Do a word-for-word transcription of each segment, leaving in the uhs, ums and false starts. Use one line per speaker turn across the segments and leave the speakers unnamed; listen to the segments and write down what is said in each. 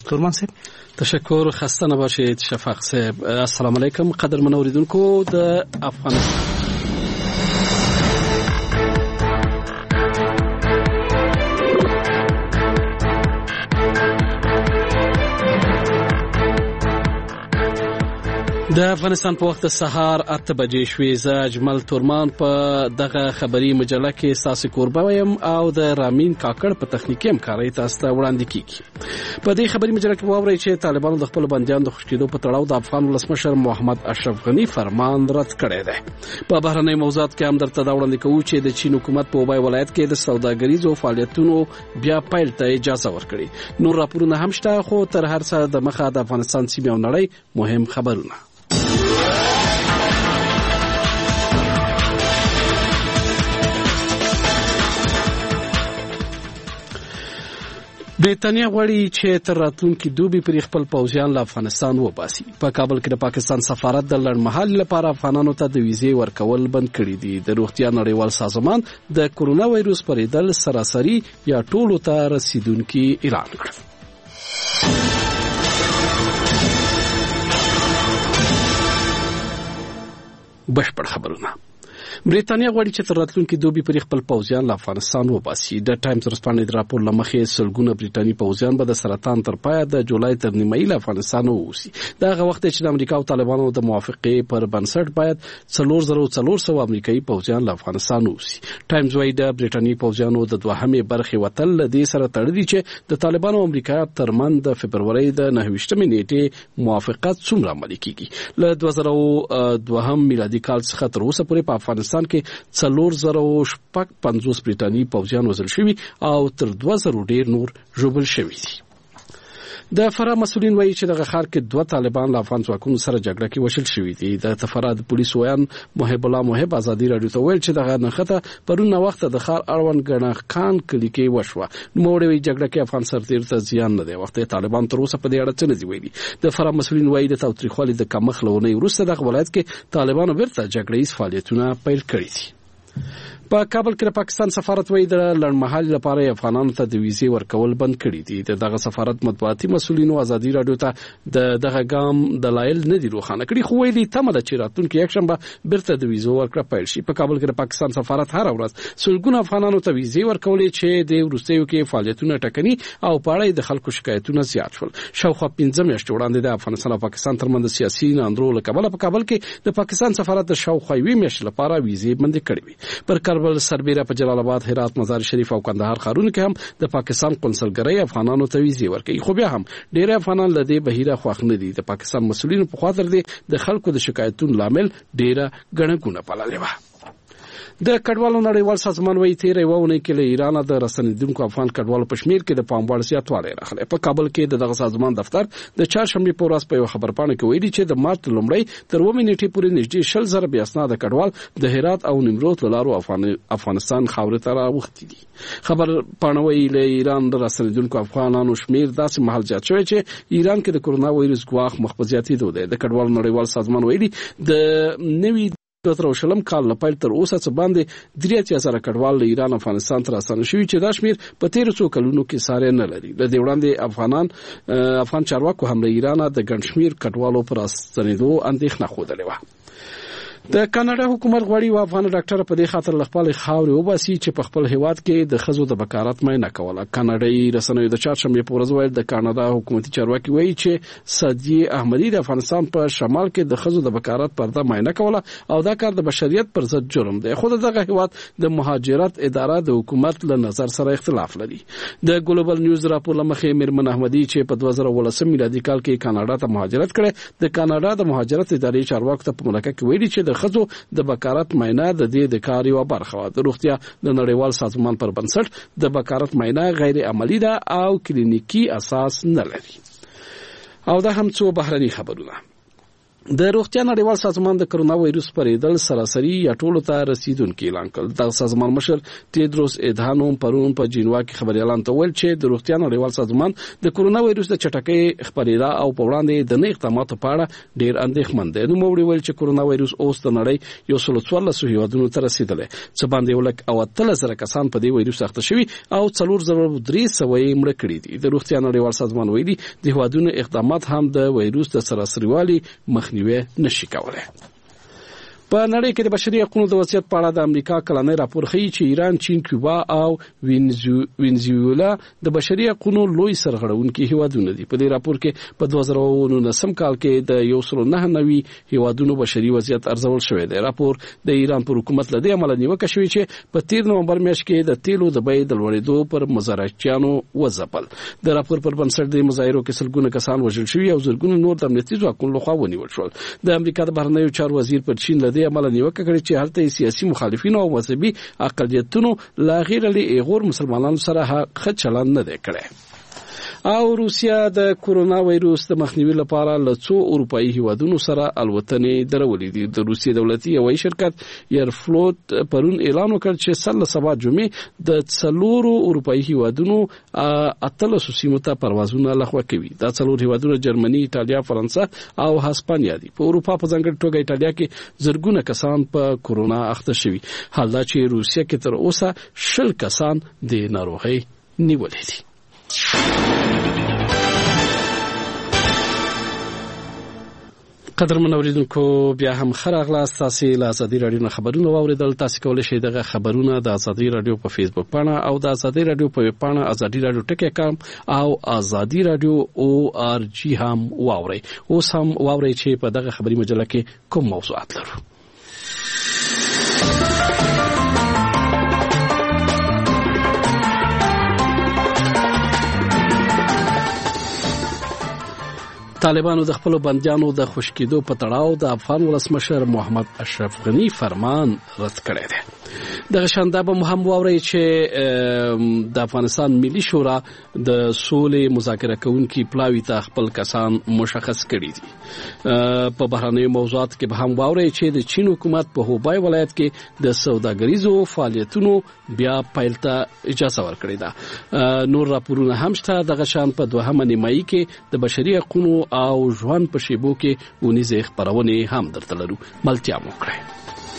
تورمان صاحب
تشکر، خسته نباشید شفق صاحب. السلام علیکم قدرمن اوریدونکو د افغانستان د افغانستان په وخت سهار اته بجې شوې. زه اجمل تورمان په دغه خبري مجله کې ساسي کوربه ویم او د رامین کاکړ په تخنیکی همکارۍ تاسو ته وړاندې کیږي. په دې خبري مجله کې واورئ چې طالبانو د خپل بندیانو د خوشی کېدو په تړاو د افغان ولسمشر محمد اشرف غنی فرمان رد کړی دی. په بهرنۍ موضوعات کې هم درته دا وړاندې کوو چې د چین حکومت په وبای ولایت کې د سوداګریزو فعالیتونو بیا پیل ته اجازه ورکړي. نور راپورونه هم شته، خو تر هر څه د مخه د افغانستان سیمې او نړۍ مهم خبرونه. بریتانیا غواړي چې تر راتلونکي دوبي پرې خپل پوځیان له افغانستان وباسي. په کابل کې د پاکستان سفارت د لړمحال لپاره افغانانو ته د ویزې ورکول بند کړي دي. د روغتیا نړیوال سازمان د کورونا وایروس پرېدل سراسري یا ټولو ته رسیدونکي اعلان کړ. بشپړ خبرونه. بریتانیا غواړي چې تر راتلونکي دوبي پرې خپل پوځیان له افغانستان وباسي. د ټایمز ورځپاڼې د راپور له مخې سلګونه بریتاني پوځیان به د سرطان تر پایه د جولای تر نیمایي له افغانستان ووځي. دا هغه وخت چې د امریکا او طالبانو د موافقې پر بنسټ باید څلور زره څلور سوه امریکایي پوځیان له افغانستان ووځي. ټایمز وايي د بریتاني پوځیانو د دوهمې برخې وتل له دې سره تړلي چې د طالبانو او امریکا ترمن د فبرورۍ د نهه ویشتمې نیټې موافقت څومره عملي کیږي. له دوه زره دوهم میلادي کال څخه تر اوسه پورې په افغانستان کې څلور زره شپږ پنځوس بریتاني پوځیان وژل شوي او تر دوه زره ډیر نور ژوبل شوي دي. د فراه مسؤلین وایي چې دغه ښار کې دوه طالبان له افغان ځواکونو سره جګړه کې وشل شوي دي. د فراه د پولیسو ویان محب الله محب ازادي راډیو ته ویل چې دغه نښته پرون وخت د ښار اړوند ګڼه خان کلی کې وشوه. نوموړي وایي جګړه کې افغان سرتیر ته زیان نه دی. وخت طالبان تر اوسه په دې اړه څه نه دي ویلي. د فراه مسؤلین وایي د تاوتریخوالي د کمښت له ونې وروسته دغه ولایت کې طالبانو بیرته جګړه ییز فعالیتونه پیل کړي دي. په کابل کې د پاکستان سفارت وایي د لړمحال لپاره افغانانو ته د ویزې ورکول بند کړي دي. د دغه سفارت مطبوعاتي مسؤلینو ازادي راډیو ته د دغه ګام دلایل نه دي روښانه کړي، خو ویلي تمه ده چې راتلونکي یکشنبه بیرته د ویزو ورکړه پیل شي. په کابل کې د پاکستان سفارت هر ورځ سلګونه افغانانو ته ویزې ورکولې چې د وروستیو کې فعالیتونه ټکني او په اړه د خلکو شکایتونه زیات شول. شاوخوا پنځه میاشتې وړاندې د افغانستان او پاکستان ترمنځ سیاسي ناندرو له کبله په کابل کې د پاکستان سفارت د شاوخوا یوې میاشتې لپاره ویزې بندي کړې وې. پر کابل سربیره په جلال آباد، هرات، مزار شریف او کندهار ښارونو کې هم د پاکستان قونسلګرۍ افغانانو ته ویزې ورکوي، خو بیا هم ډېر افغانان له دې بهیره خوښ نه دي. د پاکستان مسؤلینو په خوا تر دې د خلکو د شکایتونو لامل ډېره ګڼه ګوڼه پاللې وه. د کډوالو نړیوال سازمان وایي تیره یوه اونۍ کې له ایران د راستنېدونکو افغان کډوالو په شمېر کې د پام وړ زیاتوالی راغلی. په کابل کې د دغه سازمان دفتر د چهارشنبې په ورځ په یوه خبرپاڼه کې ویلي چې د مارچ لومړۍ تر اوومې نیټې پورې نږدې شل زره بې اسناده کډوال د هرات او نیمروز له لارو افغانستان خاورې ته راوښتي دي. خبرپاڼه وایي له ایران د راستنېدونکو افغانانو شمېر داسې مهال زیات شوی چې ایران کې د کورونا وایرس ګواښ مخ په زیاتېدو دی. د کډوالو نړیوال سازمان ویلي د نوي دوه زره شلم کال له پیل تر اوسه څه باندې درې اتیا زره کډوال له ایران افغانستان ته راستانه شوي چې دا شمېر په تېرو څو کلونو کې ساری نه لري. له دې وړاندې افغانان افغان چارواکو هم له ایرانه د ګڼ شمېر کډوالو پر راستنېدو اندېښنه ښودلې وه. د کاناډا حکومت غواړي و افغان ډاکټر په دې خاطر خپل خاورې وباسي چې په خپل هیواد کې د ښځو د بکارت معاینه کوله. کاناډایي رسنیو د چهارشنبې په ورځ ویل د کاناډا حکومتي چارواکي وایي چې سعدیه احمدي د افغانستان په شمال کې د ښځو د بکارت پرده معاینه کوله او دا کار د بشریت پر ضد جرم دی. خو دغه هیواد د مهاجرت اداره د حکومت له نظر سره اختلاف لري. د ګلوبل نیوز راپور لمخې میرمن احمدي چې په دوه زره ولسم میلادي کال کې کاناډا ته مهاجرت کړي، د کاناډا د مهاجرت ادارې چارواکو ته په ملکه کې ویلي چې د ښځو د بکارت معاینه د دې د کار یوه برخه وه. د روغتیا د نړیوال سازمان پر بنسټ د بکارت معاینه غیر عملي ده او کلینیکي اساس نه لري. او دا هم څو بهرني خبرونه. د روغتیا نړیوال سازمان د کرونا وایروس پرېدل سراسري یا ټولو ته رسیدونکي اعلان کړ. د سازمان مشر ټیدروس اډهانوم پرون په جنیوا کې خبريالان ته ویل چې د روغتیا نړیوال سازمان د کرونا وایروس د چټکۍ خبرېدا او په وړاندې د نه اقداماتو په اړه ډېر اندېښمن دی. نو موږ ویل چې کرونا وایروس اوس د نړۍ یو سل څوارلس هیوادونو ته رسیدلی، څه باندې یو لک او اتلس زره کسان په دې وایروس اخته شوي او څلور زره درې سوه یې مړه کړي دي. د روغتیا نړیوال سازمان ویلي د هیوادونو اقدامات هم د وایروس د سراسریوالي مخنیوي نشي کولای. په نړۍ کې د بشري حقوقو د وضعیت په اړه د امریکا کلنۍ راپور ښیي چې ایران، چین، کیوبا او وینزویلا د بشري حقوقو لوی سرغړونکي هیوادونه دي. په دې راپور کې په دوه زره نولسم کال کې د یو سل نه نوي هیوادونو بشري وضعیت ارزول شوی دی. راپور د ایران پر حکومت له دې امله نیوکه شوې چې په تیر نومبر میاشت کې د تیلو د بیې د لوړېدو پر مزارچیانو وځپل. د راپور پر بنسټ د مظاهرو کې سلګونه کسان وژل شوي او زرګونه نور د امنیتي ځواکونو لخوا ونیول شول. د امریکا د بهرنیو چارو وزیر پر چین له دې امله نیوکه کړې چې هلته سیاسي مخالفینو او مذهبي اقلیتونو لا غیر له ایغور مسلمانانو سره ښه چلند نه دی کړی. او روسیا د کرونا وایروس د مخنیوي لپاره له څو اروپایي هیوادونو سره الوتنې درولې دي. د روسیې دولتي هوایي شرکت ایرفلوت پرون اعلان وکړ چې سل سبا جمعې د څلورو اروپایي هیوادونو اتلسو سیمو ته پروازونه لغوه کوي. دا څلور هیوادونه جرمني، ایټالیا، فرانسه او هسپانیا دي. په اروپا په ځانګړي توګه ایټالیا کې زرګونه کسان په کرونا اخته شوي، حال دا چې روسیا کې تر اوسه شل کسان د ناروغۍ نیولې دي. قدرمن اوریدونکو، بیا هم خراغلاست. تاسو له ازادي رادیو نه خبرونه واوریدل. تاسو کولی شئ دغه خبرونه د ازادي رادیو په فیسبوک پاڼه او د ازادي رادیو په ویب پاڼه ازادي رادیو ټکی کام او ازادي رادیو او ار جی هم واورئ. اوس هم واورئ چې په دغه خبري مجله کې کوم موضوعات لرو. طالبانو د خپل بنديانو د خوشکېدو په تړاو د افغان ولسمشر محمد اشرف غنی فرمان رد کړی دی. دغه شانده به هم واورئ چې د افغانستان ملي شورا د سولې مذاکره کوونکي پلاوي ته خپل کسان مشخص کړي دي. په بهرنیو موضوعات کې به هم واورئ چې د چین حکومت په هوبای ولایت کې د سوداګریزو فعالیتونو بیا پیل ته اجازه ورکړې ده. نور راپورونه هم شته. دغه شان په دوهمه نیمایي کې د بشري حقوقو او ژوند په شیبو کې ونیزې خبرونه هم درته لرو. ملتیا مو کړئ.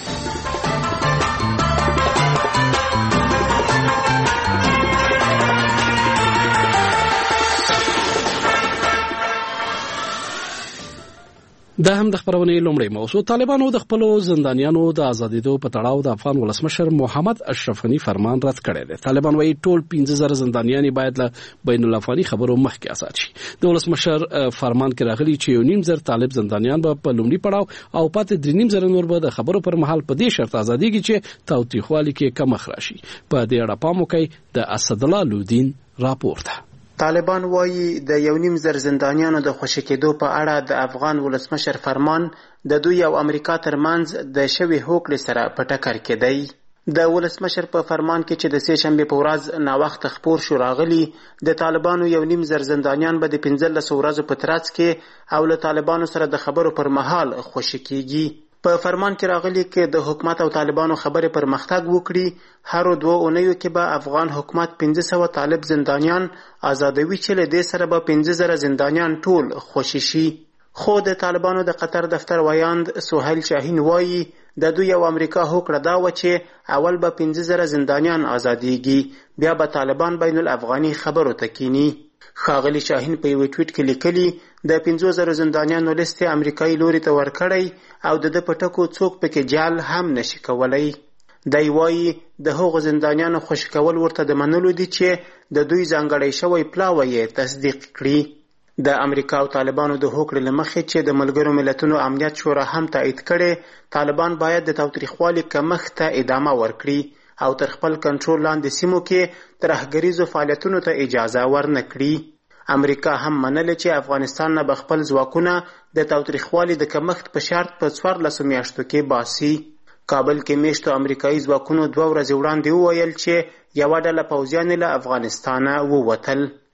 دا هم د خبرونې لومړی موضوع. طالبانو د خپل زندانیانو د آزادېدو په تړاو د افغان ولسمشر محمد اشرف غنی فرمان رد کړی دی. طالبان وايي ټول پنځه زره زندانیان باید له بین الافغاني خبرو مخکې آزاد شي. د ولسمشر فرمان کې راغلي چې یو نیم زر طالب زندانیان به په لومړي پړاو او پاتې درې نیم زره نور به د خبرو پر مهال په دې شرط آزادېږي چې تاوتریخوالي کې کم راشي. په دې اړه پام وکړئ. د اسدالله لودین راپور ده.
طالبان وایي د یو نیم زر زندانیانو د خوشي کېدو په اړه د افغان ولسمشر فرمان د دوی او امریکا ترمنځ د شوي هوکړې سره په ټکر کې دی. د ولسمشر په فرمان کې چې د سې شنبې په ورځ ناوخته خپور شو راغلي، د طالبانو یو نیم زر زندانیان به د پنځلسو ورځو په ترڅ کې او له طالبانو سره د خبرو پر مهال خوشي کېږي. په فرمان کې راغلي کې د حکومت او طالبانو خبرې پرمختګ وکړي، هر دوه اونیو کې به افغان حکومت پنځه سوه طالب زندانیان آزادوي چې له دې سره به پنځه زره زندانیان ټول خوشي شي. خو د طالبانو د قطر دفتر ویاند سهیل شاهین وایي د دوی او امریکا هوکړه دا و چې اول به پنځه زره زندانیان آزادېږي، بیا به طالبان بین الافغاني خبرو ته کینی. ښاغلي شاهین په یو ټویټ کې لیکلي د پنځو زرو زندانیانو لیست امریکایي لوري ته ورکړی او د ده په ټکو څوک پکې جال هم نشي کولی. دی وایي د هغو زندانیانو خوشي کول ورته د منلو دي چې د دوی ځانګړی شوی پلاوی یې تصدیق کړي. د امریکا او طالبانو د هوکړې له مخې چې د ملګرو ملتونو امنیت شورا هم تایید کړي، طالبان باید د تاوتریخوالي کمښت ته ادامه ورکړي او تر خپل کنټرول لاندې سیمو کې ترهګریزو فعالیتونو ته اجازه ورنه کړي. امریکا هم منله چې افغانستان نه به خپل ځواکونه د تاوتریخوالي د کمښت په شرط په څوارلسو میاشتو کې باسي. کابل کې میشتو امریکایي ځواکونو دوه ورځې وړاندې وویل چې یوه ډله پوځیان له افغانستانه ووتل.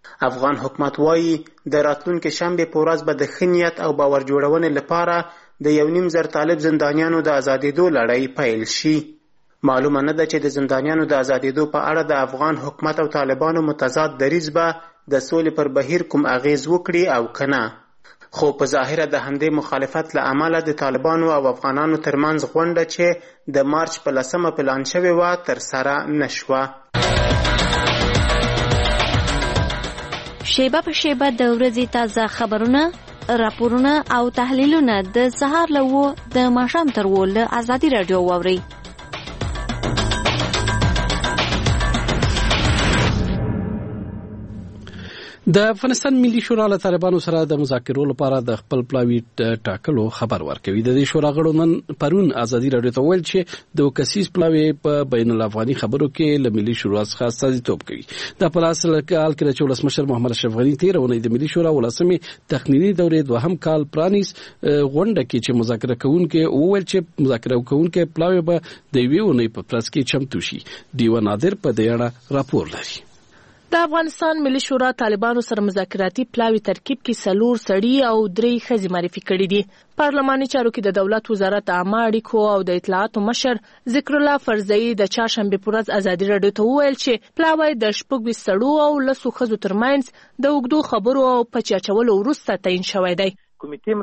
افغان حکومت وایي د راتلونکي شنبې په ورځ به د ښه نیت او باور جوړونې لپاره د یو نیم زر طالب زندانیانو د ازادېدو لړۍ پیل شي. معلومه نه ده چې د زندانیانو د ازادېدو په اړه د افغان حکومت او طالبانو متضاد دریځ به د سولې پر بهیر کوم اغیز وکړي او که نه. خو په ظاهره د همدې مخالفت له امله د طالبانو او افغانانو ترمنځ غونډه چې د مارچ په لسمه پلان شوې وه ترسره نه شوه.
شیبه په شیبه د ورځې تازه خبرونه، راپورونه او تحلیلونه د سهار له اوو د ماښام تر اوو له ازادي راډیو واورئ.
د افغانستان ملي شورا له طالبانو سره د مذاکرو لپاره د خپل پلاوي ټاکلو خبر ورکوي. د دې شورا غړو نن پرون ازادي راډیو ته ویل چې د کسیس پلاوي په بین الافغاني خبرو کې له ملي شورا څخه استازیتوب کوي. د پلاس کال کې چې ولسمشر محمد اشرف غني تیر ونې د ملي شورا ولسمې تخنینی دورې دوهم کال پرانیس غونډه کې چې مذاکره کوونکې وویل چې مذاکره کوونکې پلاوي به د یوې ونې په پرس کې چمتو شي. دیو نادر په دې اړه راپور لري.
د افغانستان ملي شورا طالبانو سره مذاکراتي پلاوي ترکیب کې څلور سړي او درې ښځې معرفي کړي دي. پارلماني چارو کې د دولت وزارت عامه اړیکو او د اطلاعاتو مشر ذکر الله فرزئی د چهارشنبې په ورځ ازادي راډیو ته وویل چې پلاوی د شپږ ویشت سړو او لسو ښځو ترمنځ د اوږدو خبرو او پچې اچولو وروسته تعیین شوی دی.
د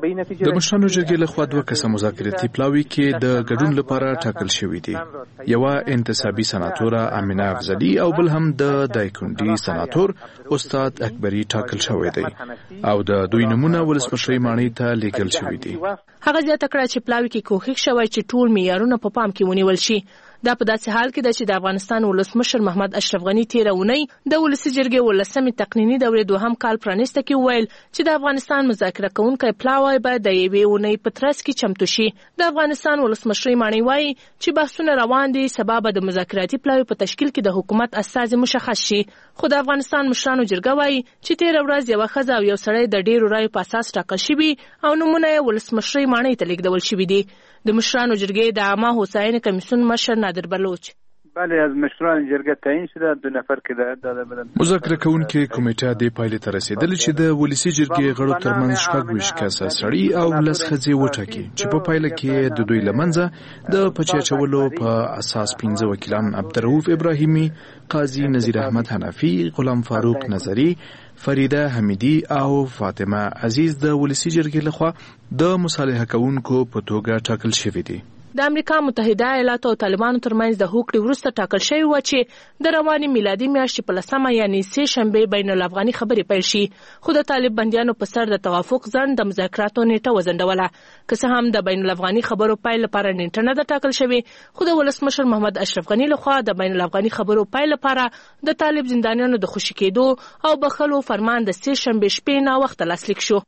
مشرانو جرګې لخوا دوه کسه مذاکراتي پلاوي کې د ګډون لپاره ټاکل شوی دي. یوه انتصابي سناتوره امینه افضلي او بل هم د دایکنډي سناتور استاد اکبري ټاکل شوی دی او د دوی نمونه ولسمشرۍ ماڼۍ ته لیږل شوي دي.
هغه زیاته کړه چې پلاوي کې کوښښ شوی چې ټول معیارونه په پام کې ونیول شي. دا په داسې حال کې ده چې د افغانستان ولسمشر محمد اشرف غني تیره اونۍ د ولسي جرګې ولسمې تقنیني دورې دوهم کال پرانیسته کې وویل چې د افغانستان مذاکره کوونکی پلاوی باید د یوې اونۍ په ترڅ کې چمتو شي. د افغانستان ولسمشرۍ ماڼۍ وایي چې بحثونه روان دي، سبا به د مذاکراتي پلاوي په تشکیل کې د حکومت استازي مشخص شي. خو د افغانستان مشرانو جرګه وایي چې تیره ورځ یوه ښځه او یو سړی د ډیرو رایو په اساس ټاکل شوي او نومونه یې ولسمشرۍ ماڼۍ ته لیږدول شوي دي. د مشرانو جرګې د عامه هوساینې کمیسیون مشر نادر بلوچ:
بله از مشران جرګه تعیین شده، دو نفر که ده
مذاکره کوونکې کمیټه دې پایلې ته رسېدلې چې د ولسي جرګې غړو ترمنځ شپږ ویشت کسه سړي او لس ښځې وټاکي چې په پایله کې د دوی له منځه د پچې اچولو په اساس پنځه وکیلان عبدالرؤف ابراهیمي، قاضي نذیر احمد حنفي، غلام فاروق نظري، فریده حمیدی او فاطمه عزیز د ولسي جرګې لخوا د مصالحه کوونکو په توګه ټاکل شوي دي.
د امریکا متحده ایالاتو او طالبانو ترمنځ د هوکړې وروسته ټاکل شوی و چې د روانې میلادي میاشتې په لسمه یعنې سې شنبې بین الافغاني خبرې پیل شي. خو د طالب بندیانو په سر د توافق ځنډ د مذاکراتو نیټه وځنډوله. که څه هم د بین الافغاني خبرو پیل لپاره نیټه نه ده ټاکل شوې، خو د ولسمشر محمد اشرف غني لخوا د بین الافغاني خبرو پیل لپاره د طالب زندانیانو د خوشي کېدو او بخښلو فرمان د سې شنبې شپې ناوخته لاسلیک شو.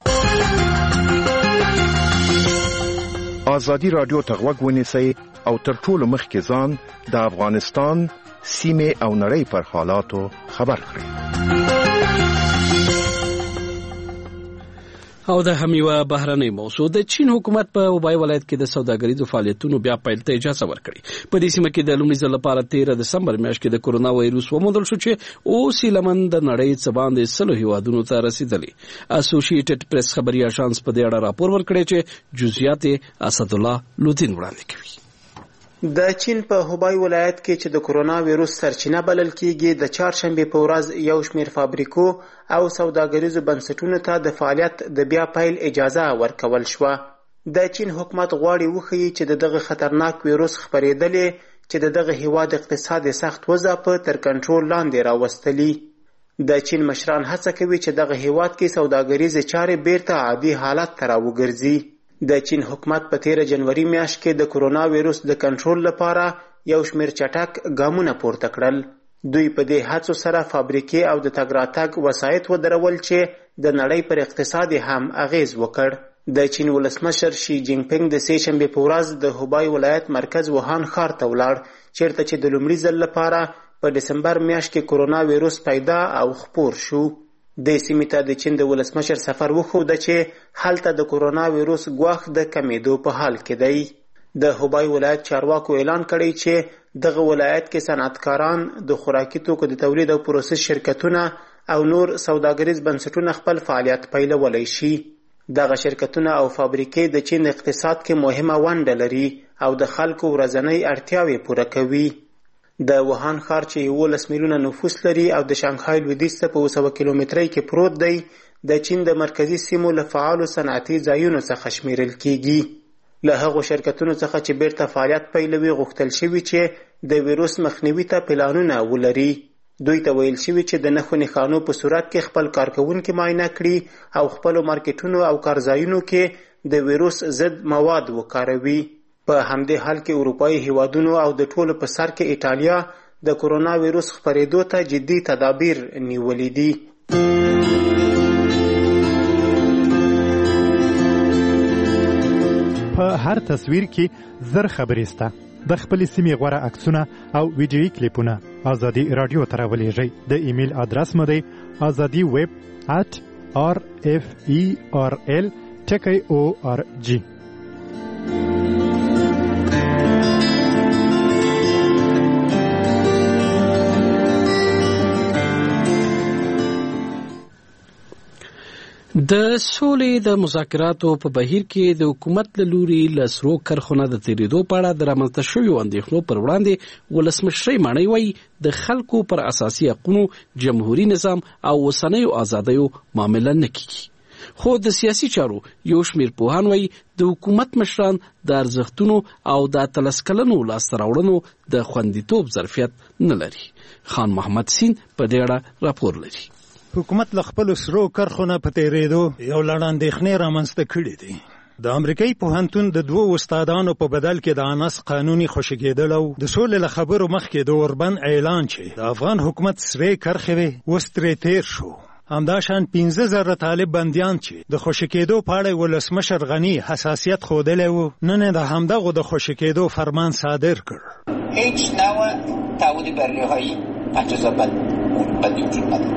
ازادي راډیو ته غوږ ونیسئ او تر ټولو مخکې ځان د افغانستان سیمې او نړۍ پر حالاتو خبر کړئ.
او د هم یو بهرنۍ موضوع د چین حکومت په وبای ولایت کې د سوداګریزو فعالیتونو بیا پیل ته اجازه ورکړي. په دې سیمه کې د لومړي ځل لپاره تیره دسمبر میاشت کې د کورونا وایروس وموندل شو چې اوس یې لمن د نړۍ څخه باندې سلو هیوادونو ته رسیدلی. اسوسییټډ پریس خبري اژانس په دې اړه راپور ورکړی چې جزئیات اسدالله لودین وړاندې کوي.
د چین په هوبای ولایت کې چې د کورونا ویروس سرچینه بلل کېږي، د چهارشنبې په ورځ یو شمېر فابریکو او سوداګریزو بنسټونو ته د فعالیت د بیا پیل اجازه ورکول شوه. د چین حکومت غواړي وښیي چې د دغه خطرناک ویروس خپرېدلې چې د دغه هیواد اقتصاد سخت وضع تر کنټرول لاندې راوستلي. د چین مشران هڅه کوي چې دغه هیواد کې سوداګریزې چارې بیرته عادي حالت ته راوګرځي. د چین حکومت په تیره جنوري میاشت کې د کورونا ویروس د کنټرول لپاره یو شمېر چټک ګامونه پورته کړل. دوی په دې هڅو سره فابریکې او د تګ راتګ وسایط ودرول چې د نړۍ پر اقتصاد هم اغیز وکړ. د چین ولسمشر شي جینګ پینګ د سې شنبې په ورځ د هوبای ولایت مرکز ووهان ښار ته ولاړ، چیرته چې د لومړي ځل لپاره په ډسمبر میاشت کې کورونا ویروس پیدا او خپور شو. د سیمې ته د چین د ولسمشر سفر وښوده چې هلته د کورونا ویروس ګواښ د کمیدو په حال کې دی. د هوبای ولایت چارواکو اعلان کړی چې دغه ولایت کې صنعتکاران، د خوراکي توکو د تولید او پروسس شرکتونه او نور سوداګریز بنسټونه خپل فعالیت پیلولی شي. دغه شرکتونه او فابریکې د چین اقتصاد کې مهمه ونډه لري او د خلکو ورځنۍ اړتیاوې پوره کوي. د ووهان ښار چې یولس میلیونه نفوس لري او د شانګهای لویدیځ ته په اوه سوه کیلومترۍ کې پروت دی، د چین د مرکزي سیمو له فعالو صنعتي ځایونو څخه شمیرل کیږي. له هغو شرکتونو څخه چې بیرته فعالیت پیلوي غوښتل شوي چې د ویروس مخنیوي ته پلانونه ولري. دوی ته ویل شوي چې د نښو نښانو په صورت کې خپل کارکوونکي معاینه کړي او خپلو مارکیټونو او کارځایونو کې د ویروس ضد مواد وکاروي. په همدې حال کې اروپایي هیوادونو او د ټولو په سر کې ایټالیا د کرونا ویروس خپرېدو ته جدي تدابیر نیولي دي.
په هر تصویر کې زر خبرې سته. د خپلې سیمې غوره عکسونه او ویډیویي کلیپونه ازادي راډیو ته راولېږئ. د ایمیل ادرس مو دی ازادي ویب ات آر اف ای آر ال ټکی او آر جی.
د سولې د مذاکراتو په بهیر کې د حکومت له لوري له سرو کرښو د تېرېدو په اړه د رامنځته شویو اندېښنو پر وړاندې ولسمشرۍ ماڼۍ وایي د خلکو پر اساسي حقونو، جمهوري نظام او اوسنیو ازادیو معامله نه کیږي. خو د سیاسي چارو یو شمېر پوهان وایي د حکومت مشران د ارزښتونو او د اتلس کلنو لاسته راوړنو د خوندیتوب ظرفیت نه لري. خان محمد سین په دې اړه راپور لري.
حکومت له خپلو سرو کرښو نه په تېرېدو یو لړ اندېښنې رامنځته کړي دي. د امریکایي پوهنتون د دوو استادانو په بدل کې د انس قانوني خوشي کېدل او د سولې له خبرو مخکې د اوربن اعلان چې د افغان حکومت سرې کرښې وې اوس ترې تېر شو. همداشان پنځه زره طالب بندیان چې د خوشي کېدو په اړه ولسمشر غني حساسیت ښودلی و، نن یې د همدغو د خوشي کېدو فرمان صادر کړ.
هیچ نوع تعهد برنامه‌ای بدی وجود نداره.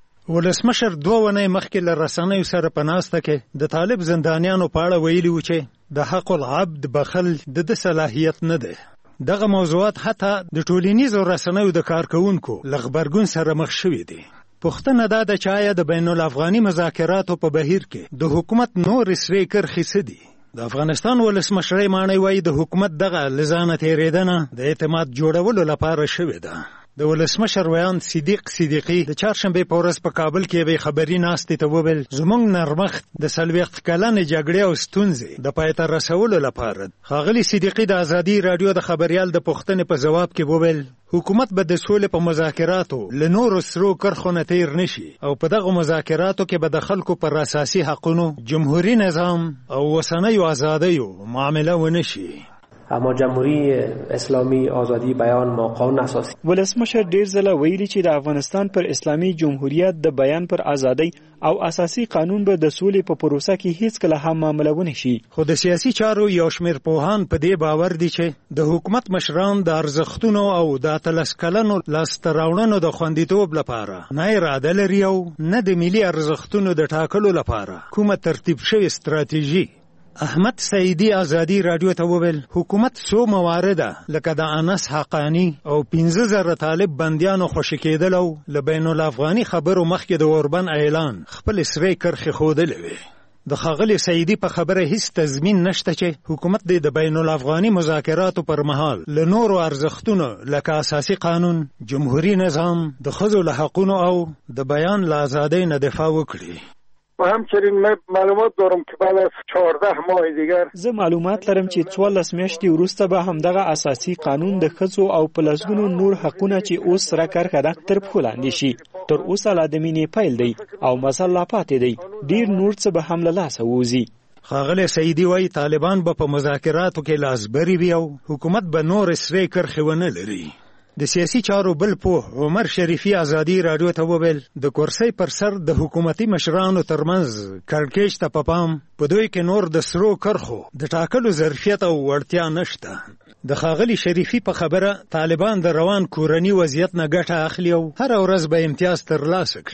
ولسمشر دوه ونې مخکې له رسنیو سره په ناسته کې د طالب زندانیانو په اړه ویلي و چې د حق العبد بخل د ده صلاحیت نه دی. دغه موضوعات حتی د ټولنیزو رسنیو د کارکوونکو له غبرګون سره مخ شوي دي. پوښتنه دا ده چې آیا د بین الافغاني مذاکراتو په بهیر کې د حکومت نور سرې کرښې څه دي؟ د افغانستان ولسمشرۍ ماڼۍ وایي د حکومت دغه له ځانه تېرېدنه د اعتماد جوړولو لپاره شوې ده. د ولسمشر ویان صدیق صدیقي د چهارشنبې په ورځ په کابل کې یوې خبري ناستې ته وویل زموږ نرمښت د څلوېښت کلنې جګړې او ستونزې د پای ته رسولو لپاره. ښاغلي صدیقي د ازادي راډیو د خبریال د پوښتنې په ځواب کې وویل حکومت به د سولې په مذاکراتو له نورو سرو کرښو نه تېر نشي او په دغو مذاکراتو کې به د خلکو پر اساسي حقونو، جمهوري نظام او اوسنیو ازادیو معامله ونه شي.
اما جمهوری اسلامی آزادی بیان ما قانون اساسی.
ولسمشر ډیر ځله ویلي چې د افغانستان پر اسلامي جمهوریت د بیان پر ازادۍ او اساسي قانون به د سولې په پروسه کې هیڅ کله هم معامله ونه شي.
خو د سیاسي چارو یو شمېر پوهان په دې باور دي چې د حکومت مشران د ارزښتونو او د اتلس کلنو لاسته راوړنو د خوندیتوب لپاره نه اراده لري او نه د ملي ارزښتونو د ټاکلو لپاره کومه ترتیب شوې ستراتیژي. احمد سعیدی ازادي راډیو ته وویل حکومت څو موارده لکه د انس حقانی او پنځه زره طالب بندیانو خوشي کېدل او له بین الافغاني خبرو مخکې د اوربن اعلان خپل سرې کرښې ښودلې وې. د ښاغلي سعیدي په خبره هیڅ تضمین نشته چې حکومت د بین الافغاني مذاکراتو پر مهال له نورو ارزښتونو لکه اساسي قانون، جمهوري نظام، د ښځو له حقونو او د بیان له ازادۍ نه دفاع وکړي.
و همچنین معلومات دارم که بعد از چهارده ماه دیگر
زه معلومات لرم چې څوارلس میاشتې وروسته به همدغه اساسي قانون د ښځو او په لسګونو نور حقونه چې اوس سره کرښه ده تر پښو لاندې شي. تر اوسه لا د مینې پیل دی او مزل لا پاتې دی. ډیر نور څه به هم له لاسه ووځي.
ښاغلی سعیدي وایي طالبان به په مذاکراتو کې لاسبري وي او حکومت به نور سرې کرښې ونه لري. د سیاسي چارو بل پوه عمر شریفي ازادي راډیو ته وویل د کرسۍ پر سر د حکومتي مشرانو ترمنځ کړکېچ ته په پام په دوی کې نور د سرو کرښو د ټاکلو ظرفیت او وړتیا نشته. د ښاغلي شریفي په خبره طالبان د روان کورني وضعیت نه ګټه اخلي او هره ورځ به امتیاز ترلاسه کړي.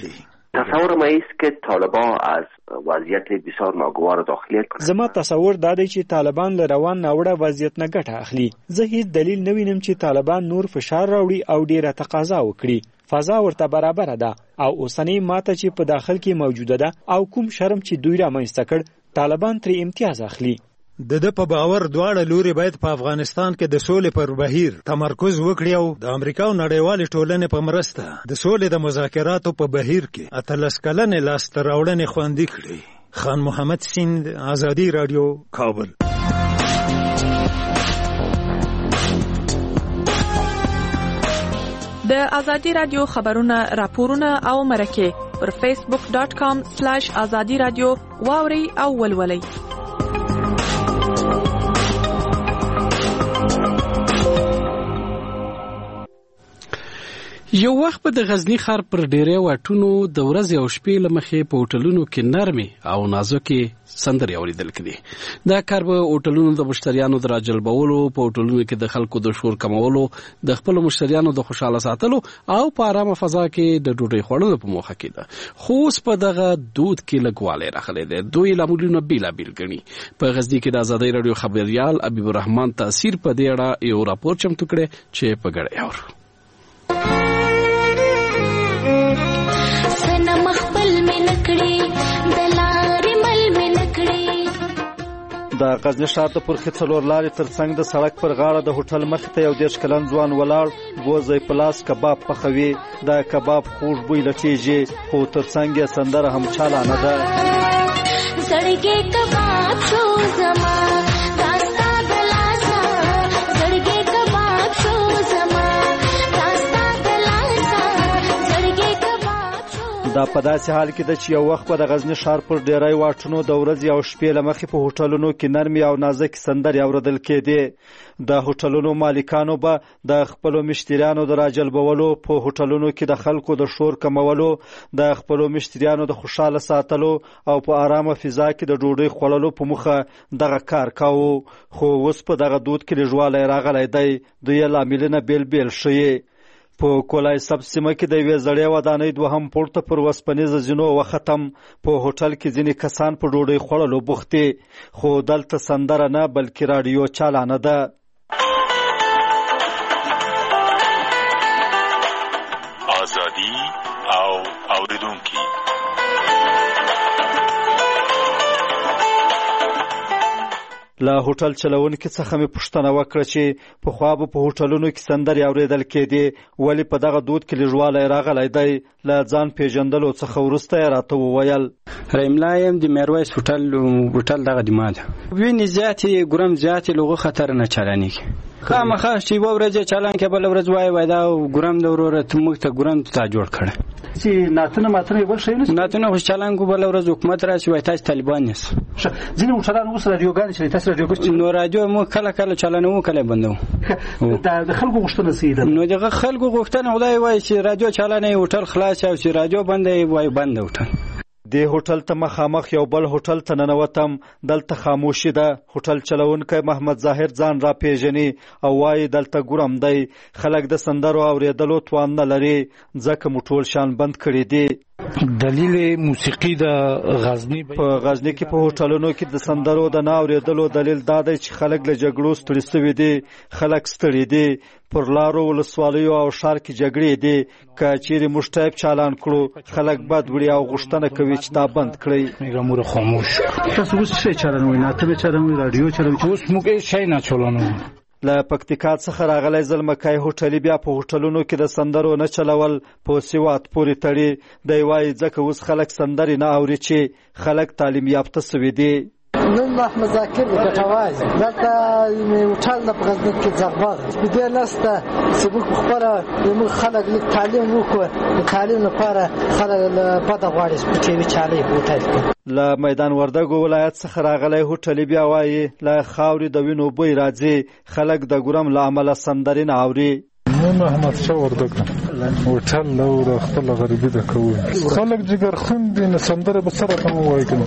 تصور ما است که طالبان از وضعیت بسیار ناگوار داخلی کنند.
زما تصور دا دی چې طالبان له روان ناوړه وضعیت نه ګټه اخلي. زه هیڅ دلیل نه وینم چې طالبان نور فشار راوړي او ډیره تقاضا وکړي. فضا ورته برابر ده او اوسنۍ ماته چې په داخل کې موجوده ده او کوم شرم چې دوی رامنځته کړ طالبان ترې امتیاز اخلي.
د ده په باور دواړه لوري باید په افغانستان کې د سولې پر بهیر تمرکز وکړي او د امریکا او نړیوالې ټولنې په مرسته د سولې د مذاکراتو په بهیر کې اتلس کلنې لاسته راوړنې خوندي کړي. خان محمد سیند، آزادي رادیو، کابل.
د آزادي رادیو خبرونه، راپورونه او مرکه پر فیسبوک ډاٹ کام سلیش آزادي رادیو واوري او ولولئ.
یو وخت په د غزنی ښار پر ډیری واټونو د ورځې او شپې له مخې په هوټلونو کې نرمې او نازکې سندرې اورېدل کېدې. دا کار به هوټلونو د مشتریانو د راجلبولو، په هوټلونو کې د خلکو د شور کمولو، د خپلو مشتریانو د خوشحاله ساتلو او په ارامه فضا کې د ډوډۍ خوړلو په موخه کې ده. خو اوس په دغه دود کې لږوالی راغلی دی. دوی لاملونه بېلابېل ګڼي. په غزني کې د ازادۍ راډیو خبریال حبیب الرحمن تاثیر په دې اړه یو راپور چمتو کړی چې په ګډه یې اورو.
د غزنی ښار د پرخې څلور لارې ترڅنګ د سړک پر غاړه د هوټل مخې ته یو دېرش کلن ځوان ولاړ بوزی په لاس کباب پخوي. د کباب خوږ بوی لټېږي خو ترڅنګ یې سندره هم چالانه ده. زړګی کباب شو زما داستا د لاسه، زړګی کباب شو زما داستا د لاسه، زړګی کباب شو. دا په داسې حال کې ده چې یو وخت به د غزني ښار پر ډیری واټونو د ورځې او شپې له مخې په هوټلونو کې نرمې او نازکې سندرې اورېدل کېدې. د هوټلونو مالکانو به د خپلو مشتریانو د راجلبولو، په هوټلونو کې د خلکو د شور کمولو، د خپلو مشتریانو د خوشحاله ساتلو او په ارامه فضا کې د ډوډۍ خوړلو په موخه دغه کار کاوه. خو اوس په دغه دود کې لږوالی راغلی دی. دوی یې لاملونه بیل بیل ښیي. په کولای سب سیمه کې د یوې زړې ودانۍ دوهم پورته پر وسپنیزه زینو وختم. په هوټل کې ځینې کسان په ډوډۍ خوړلو بوخت دي، خو دلته سندره نه بلکې راډیو چالانه ده.
آزادي او اوریدونکي
له هوټل چلونکي څخه مې پوښتنه وکړه چې پخوا به په هوټلونو کې سندرې اورېدل کېدې، ولې په دغه دود کې لږوالی راغلی دی. له ځان پېژندلو څخه وروسته یې راته وویل:
رحیمالله یم، د میرویس هوټل هوټل دغه د ما ده. وینې زیاتې ګرم زیاتې لغو خطر نه چالانېږي. خامخا چې یوه ورځ یې چالان کړې بله ورځ وایي وایي دا ګرم ده وروره موږ ته ګرم تا جوړ کړی.
چې ناتونه ماتونه یې بل شی نه
ناتونه خو چالان کړو بله ورځ حکومت راشي وایي تاسې طالبان یاست.
ځینې هوټلان اوس راډیوګانې چلوي، تاسې راډیوګانې؟
نو راډیو موږ کله کله چالانوو کله بندوو.
د خلکو غوښتنه څه ده؟
نو دغه خلکو غوښتنه خدای وایي چې راډیو چالانه یې هوټل خلاص او چې راډیو بنده یې وایي بنده هوټل.
دې هوټل ته مخامخ یو بل هوټل ته ننوتم. دلته خاموشي ده. هوټل چلونکی محمد ظاهر ځان را پیژني او وایي دلته ګرم دی. خلک د سندرو اورېدلو توان نه لري ځکه مو ټول شان بند کړي دي.
دلیل موسیقي د غزنی
په غزنی کې په هوټلونو کې د سندرو د نه اورېدلو دلیل دا دی چې خلک له جګړو ستړي شوي دي. خلک ستړي دي. پر لارو ولسوالیو او ښار کې جګړې دي. که چیرې موږ ټایپ چالان کړو خلک بد وړي او غوښتنه کوي چې دا بند کړئ.
موږ خاموش.
تاسو اوس څه چالانوئ؟ ناتمه چالانوئ؟ راډیو چالانوئ؟
اوس موږ هیڅ شی نه چالانوو.
له پکتیکا څخه راغلی زلمکی هوټلي بیا په هوټلونو کې د سندرو نه چلول په سوات پورې تړي. دی وایي ځکه اوس خلک سندرې نه اوري چې خلک تعلیم یافته سوي دي.
نوم محمد ذاکر دی ګټواز. دلته هوټل د غزني کې ځغبغ په دې لسته چې موږ خپله موږ خلک لیک تعلیم وکړو. د تعلیم لپاره خلک بده غواړي چې ټي وي چالي هوټل کې.
له میدان وردګو ولایت څخه راغلی هوټلي بیا وایي له خاورې د وینو بوی راځي. خلک د ګرم له امله سندرې نه اوري.
نوم احمد شاه وردګ هوټل له خپله غریبي ده کوي. خلک جګرخون دي نه سندره به سره کوم وایي کنه.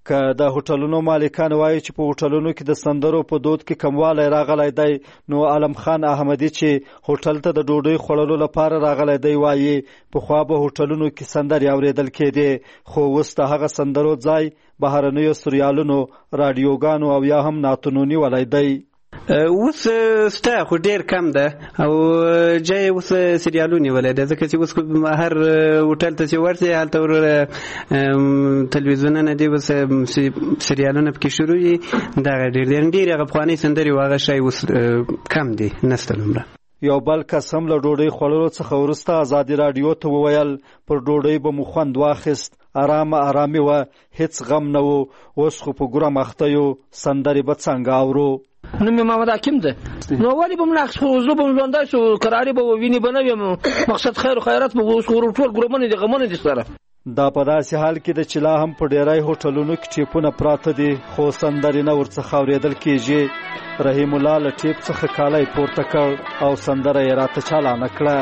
که د هوټلونو مالکان وایي چې په هوټلونو کې د سندرو په دود کې کموالی راغلی دی، نو عالم خان احمدي چې هوټل ته د ډوډۍ خوړلو لپاره راغلی دی وایي پخوا به هوټلونو کې سندرې اورېدل کېدې، خو اوس د هغه سندرو ځای بهرنیو سریالونو، راډیوګانو او یا هم نعتونو نیولی دی.
اوس ستا خو ډیر کم ده او جای اوس سریالونه نیولې ده، ځکه چې اوس هر هوټل ته چې ورته هلته ور تلویزیونونه دی بس سریالونه پکې شروع دي، دغه ډیر ډیر ډیر هغه افغاني سندرې واغه شی اوس کم دي نسته لمره.
یو بل کس هم له ډوډۍ خوړلو څخه وروسته ازادي راډیو ته وویل پر ډوډۍ به مو خوند واخیست، ارامه ارامي وه، هیڅ غم نه و، اوس خو په ګرم اخته یو، سندرې به څنګه اورو.
نوم یې محمد حکیم ده، نو ولې به ملاک زه به ژوندی شو، کراري به وینې به نه ویم، مقصد خیر و خیرات به اوس ټول ګرومونه دي غمونه دي سره.
دا په داسې حال کې ده چې لا هم په ډیری هوټلونو کې ټیپونه پراته دي، خو سندرې نه ورڅخه اورېدل کېږي. رحیم الله له ټیپ څخه کالی پورته کړ او سندره یې راته چالانه کړه.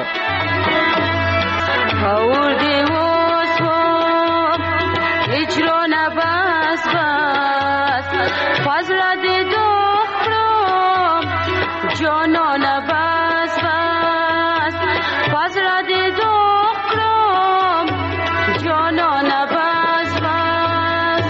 جانانه بس بس فضل دی دخترم، جانانه بس بس.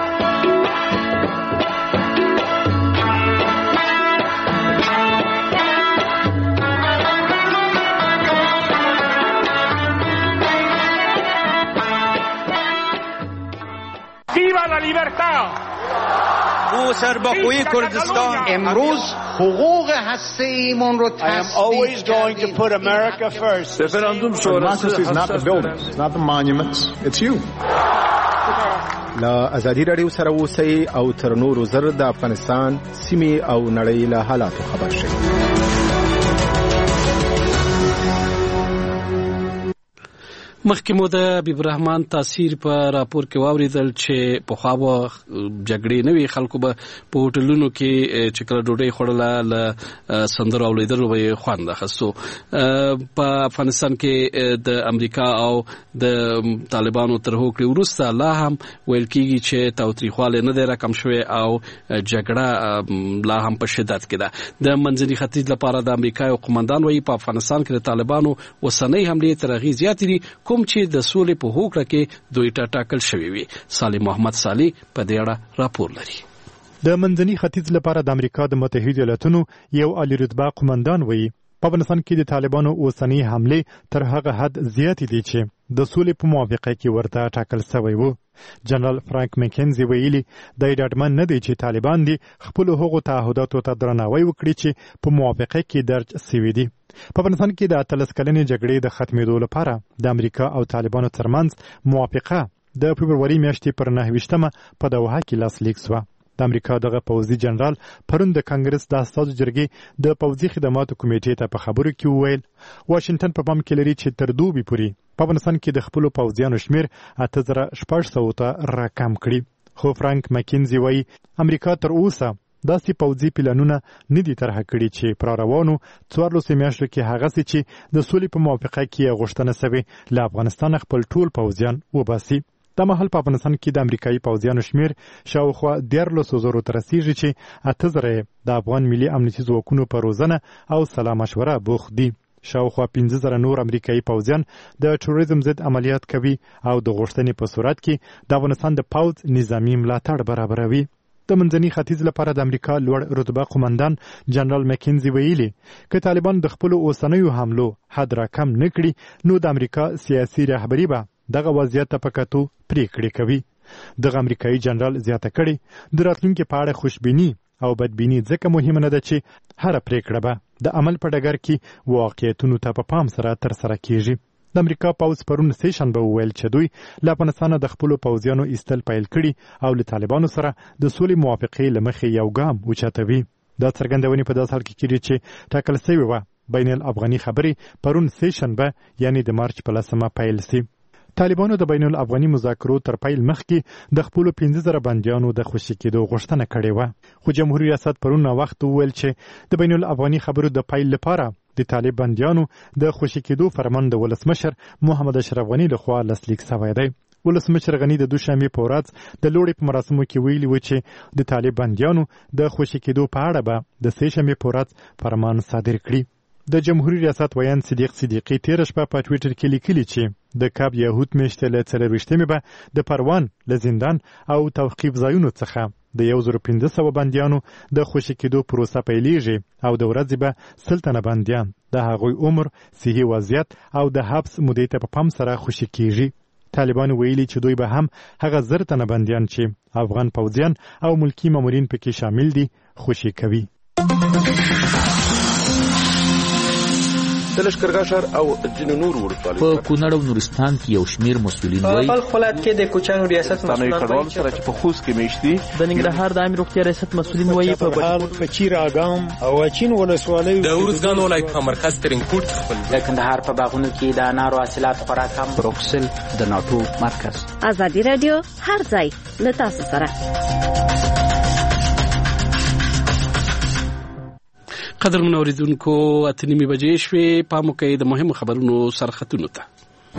Viva la libertad!
او سربخوی کردستان
امروز حقوق هسته ایمان رو
I am always going to put America first.
Referendum democracy is not the buildings, it's not the monuments, it's you.
لا ازادي راډیو سره اوسئ او تر نورو زر د افغانستان سیمې او نړۍ له حالاتو خبر شئ.
مخکې مو د حبیب الرحمن تاثیر په راپور کې واوریدل چې پخوا به جګړې نه وي، خلکو به په هوټلونو کې چې کله ډوډۍ خوړله له سندرو اوریدلو به یې خوند اخیستو. په افغانستان کې د امریکا او د طالبانو تر هوکړې وروسته لا هم ویل کېږي چې تاوتریخوالی نه دی راکم شوی او جګړه لا هم په شدت کې ده. د منځني ختیځ لپاره د امریکا یو قومندان وایي په افغانستان کې د طالبانو اوسنۍ حملې تر اغېز زیاتې دي کوم چې د سولې په هوکړه کې دوی ټاکل شوی وي. صالح محمد صالح په دې اړه راپور لري.
د منځني ختیځ لپاره د امریکا د متحده ایالاتونو یو عالی رتبه قومندان وایي په افغانستان کې د طالبانو اوسنۍ حملې تر هغه حد زیاتې دي چې د سولې په موافقه کې ورته ټاکل شوی وو. جنرال فرانک مکینزي ویلي د ډاډمن نه دی چې طالبان دي خپل حقوقو تعهداتو ته درناوی وکړي چې په موافقه کې درج شوي دي. په افغانستان کې د اتلس کلنې جګړې د ختمېدو لپاره د امریکا او طالبانو ترمنځ موافقه د فبروري میاشتې پر نهه ویشتمه په دوحه کې لاسلیک شوه. د امریکا دغه پوځي جنرال پرون د کانګرس د استازو جرګې د پوځي خدماتو کمیټې ته په خبرو کې وویل واشنگټن په پام کې لري چې تر دوبي پورې په افغانستان کې د خپلو پوځیانو شمیر اته زره شپږ سوو ته راکم کړي. خو فرانک مکینزي وایي امریکا تر اوسه داسې پوځي پلانونه نه دي طرحه کړي چې پر روانو څوارلسو میاشتو کې هغسې چې د سولې په موافقه کې غوښتنه سوې له افغانستان خپل ټول پوځیان وباسي. دا مهال په افغانستان کې د امریکایي پوځیانو شمیر شاوخوا دیارلسو زرو ته رسیږي چې اته زره د افغان ملي امنیتي ځواکونو په روزنه او سلا مشوره بوخت دي. شاوخوا پنځه زره نور امریکایي پوځیان د ټوریزم ضد عملیات کوي او د غوښتنې په صورت کې د افغانستان د پوځ نظامي ملاتړ برابروي. د منځني ختیځ لپاره د امریکا لوړ رتبه قومندان جنرال مکینزي ویلي که طالبان د خپلو اوسنیو حملو حد راکم نه کړي نو د امریکا سیاسي رهبري به دغه وضعیت ته په کتو پریکړې کوي. دغه امریکایي جنرال زیاته کړې د راتلونکي په اړه خوشبیني او بدبیني ځکه مهمه نه ده چې هره پریکړه به د عمل په ډګر کې واقعیتونو ته په پام سره ترسره کیږي. د امریکا پوځ پرون سه شنبه وویل چې دوی له افغانستانه د خپلو پوځیانو ایستل پیل کړي او له طالبانو سره د سولې موافقې له مخې یو ګام اوچتوي. دا څرګندونې په داسې حال کې کېږي چې ټاکل سوې وه بین الافغاني خبرې پرون سه شنبه یعنې د مارچ په لسمه پیل سي. طالبانو د بین الافغاني مذاکرو تر پیل مخکې د خپلو پنځه زره بندیانو د خوشي کېدو غوښتنه کړې وه، خو جمهوري ریاست پرون وخت وویل چې د بین الافغاني خبرو د پیل لپاره د طالب بندیانو د خوشي کېدو فرمان د ولسمشر محمد اشرف غني لخوا لاسلیک شوی دی. ولسمشر غنی د دوشنبه په ورځ د لوړې په مراسمو کې ویلي و چې د طالبانیانو د خوشي کېدو په اړه به د سه شنبه په ورځ فرمان صادر کړي. د جمهوریت ریاست ویان صدیق صدیقی تیر شپه په ټوئیټر کې لیکلي چې د کاب یهود میاشتې له څلرویشتمې به د پروان له زندان او توقیف ځایونو څخه د یو زر پنځه سوه بندیانو د خوشي کېدو پروسه پیلېږي او د ورځې به سل تنه بندیان د هغوی عمر، صحي وضعیت او د حبس مودې ته په پام سره خوشي کېږي. طالبان ویلي چې دوی به هم هغه زر تنه بندیان چې افغان پوځیان او ملکی مامورین پکې شامل دي خوشي کوي.
د لښکرګاه ښار او ځینو نورو ولسوالیو
په کونړ او نورستان کې یو شمېر مسؤلین وایي
په بلخ ولایت کې د کوچیانو ریاست
مسؤلین کډوالو سره چې په خوست کې میشتي
د ننګرهار د عامه روغتیا ریاست مسؤلین وایي په بهار
په چیر اګام او اچین ولسوالیو
د ورزګان ولایت په مرکز ترینکوټ خپل
د کندهار په باغونو کې د انارو حاصلات خورا کم
بروکسل د ناتو مرکز.
ازادي رادیو هر ځای له تاسو سره.
قدر منوریدونکو اته نیمې بجې شوې، پام وکړئ د مهمو خبرونو سرخطونو ته.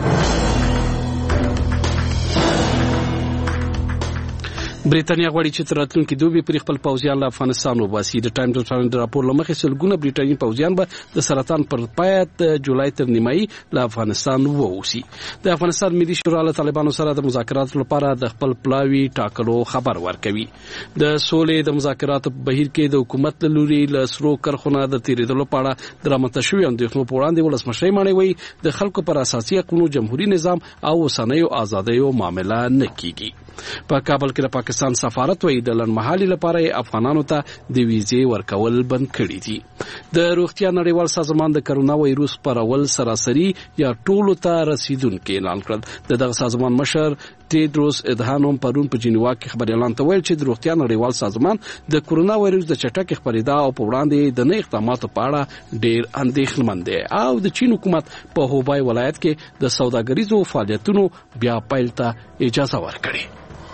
بریټانیا غواړي چې تر راتلونکي دوبي پورې خپل پوځیان له افغانستان وباسي. د ټایمز اف انډیا راپور له مخې سلګونه بریټانیایي پوځیان به د سرطان پر پای د جولای تر نیمایي له افغانستان ووځي. د افغانستان ملي شورا له طالبانو سره د مذاکراتو لپاره د خپل پلاوي ټاکلو خبر ورکوي. د سولې د مذاکراتو په بهیر کې د حکومت له لوري له سرو کرخونه د تیریدلو په اړه د رامنځته شویو اندېښنو په وړاندې ولسمشر ماڼۍ وایي د خلکو پر اساسي حقوقو جمهوریت نظام او اوسنیو ازادیو معامله نه کیږي. په کابل کې د پاکستان سفارت وایي د لنډمهالي لپاره افغانانو ته د ویزې ورکول بند کړي دي. د روغتیا نړیوال سازمان د کرونا وایروس خپرول سراسري یا ټولو ته رسیدونکي اعلان کړل. د دغه سازمان مشر ټیډروس ادهانوم پرون په جنیوا کې خبري اعلان ته ویل چې د روغتیا نړیوال سازمان د کرونا وایروس د چټک خپرېدا او په وړاندې د نه اقداماتو په اړه ډېر اندېښمن دی او د چین حکومت په هوبای ولایت کې د سوداګریزو فعالیتونو بیا پیل ته اجازه ورکړي.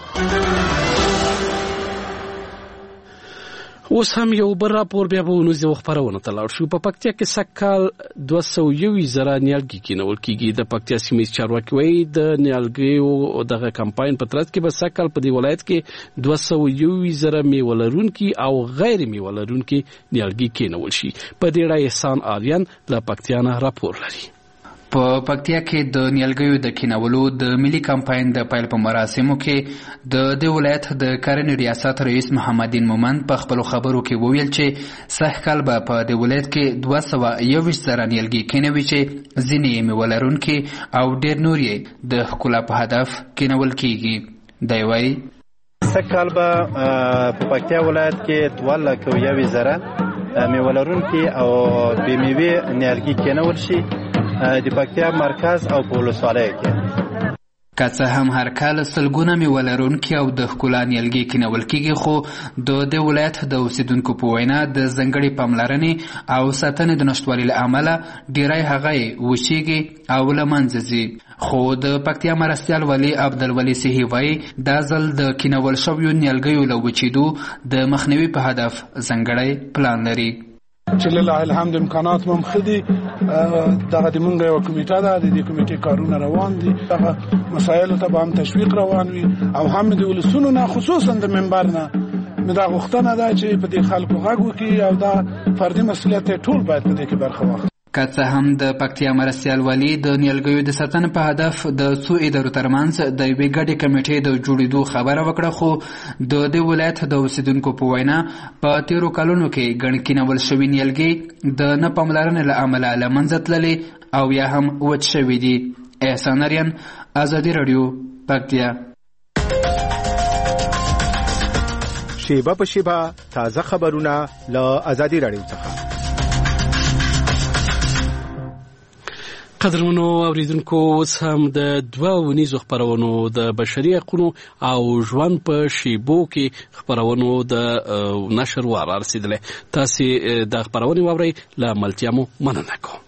اوس هم یو بل راپور بیا به ونوزي خبرونه ته لاړ شو. په پکتیا کې سکهال دوه سوه یو زره نیالګي کینول کیږي. د پکتیا سیمې چارواکي وایي د نیالګیو دغه کمپاین په ترڅ کې به سکهال په دې ولایت کې دوه سوه یو زره میوه لرونکي او غیر میوه لرونکي نیالګي کینول شي. په دې اړه احسان آریان له پکتیا نه راپور لري.
په پکتیا کې د نیالګیو د کینولو د ملي کمپاین د پیل په مراسمو کې د دې ولایت د کرنې ریاست رئیس محمدین مومند په خپلو خبرو کې وویل چې سږکال به په دې ولایت کې دوه سوه یوویشت زره نیالګي کینوي چې ځینې یې میوه لرونکي او ډېر نور یې د ښکلا په هدف کینول کیږي. دی وایي
سږکال به په پکتیا ولایت کې دوه لکه یوویشت زره میوه لرونکي او بې میوې نیالګي کینول شي د پکتیا مرکز او په ولسوالیو کې.
که څه هم هر کال سلګونه میوه لرونکي او د ښکلا نیالګي کینول کیږي خو د دې ولایت د اوسیدونکو په وینا د ځانګړې پاملرنې او ساتنې د نشتوالي له امله ډیری هغه یې وچیږي او له منځه ځي. خو د پکتیا مرستیال ولی عبدالولي سیحي وایي دا ځل د کینول شویو نیالګیو له وچېدو د مخنیوي په هدف ځانګړی پلان لري.
چې لله الحمد امکانات هم ښه دي. دغه د مونږ یوه کمیټه ده، د دې کمیټې کارونه روان دي. دغه مسایلو ته به هم تشویق روان وي او هم د ولسونو نه خصوصا د منبر نه مې دا غوښتنه ده چې په دې خلکو غږ وکړي او دا فردي مسؤلیت ټول باید په دې کې برخه واخلي.
که څه هم د پکتیا مرستیال والي د نیالګیو د ساتنې په هدف د څو ادارو ترمنځ د یوې ګډې کمیټې د جوړېدو خبره وکړه خو د دې ولایت د اوسیدونکو په وینا په تیرو کلونو کې ګڼ کینول شوي نیالګي د نه پاملرنې له امله له منځه تللي او یا هم وچ شوي دي. احسان اریان، ازادي راډیو، پکتیا.
شیبه په شیبه تازه خبرونه له ازادي راډیو څخه.
قدرمنو اوریدونکو، اوس هم د دوه ونیزو خبرونو د بشري حقوقو او ژوند په شیبو کې خبرونو د نشر وار رسیدلې. تاسو د خبرونې واورئ، له ملتیامو مننه کوم.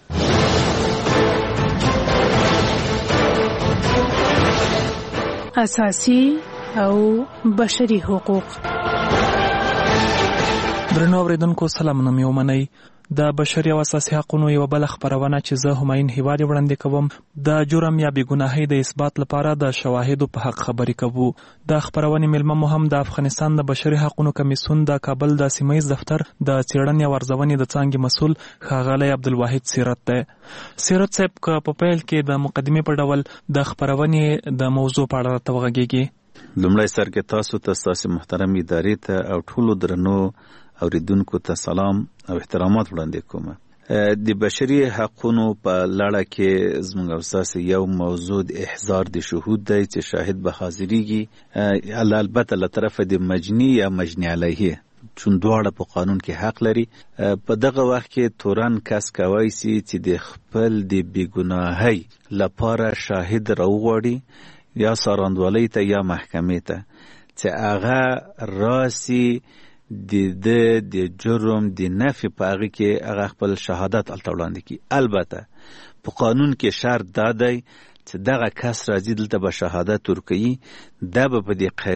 اساسي او بشري حقوق.
درنو اوریدونکو سلامونه مې ومنئ.
د بشري او اساسي حقوقو یو بل خبرونه چې زه هماین هیواد وړاندې کوم د جرم یا بېګناهۍ د اثبات لپاره د شواهدو په حق خبرې کوو. د خبرونې ملمه مو هم د افغانستان د بشري حقوقو کمیسیون د کابل د سیمه‌ییز دفتر د څېړنې او ارزونې د څانګې مسؤل ښاغلی عبدالواحد سیرت دی. سیرت صاحب که په پیل کې د مقدمې په ډول د خبرونې د موضوع په اړه راته وغږیږي.
لومړی سر کې تاسو ته ستاسو محترم ادارې ته او ټولو درنو اوریدونکو ته سلام او احترامات وړاندې کوم. د بشري حقوقو په لړه کې زموږ او ستاسو یو موضوع د احضار د شهود دی چې شاهد به حاضریږي، البته له طرفه د مجني یا مجني علیه، چون دواړه په قانون کې حق لري. په دغه وخت کې تورن کس کوي چې د خپل د بېګناهۍ لپاره شاهد راوغواړي یا ساراندوالۍ ته یا محکمې ته چې هغه راسي د د د جرم د نفي په هغه کې هغه خپل شهادت الته وړاندې کړي. البته په قانون کې شرط دا دی چې دغه کس راځي دلته به شهادت ورکوي، دا به په دې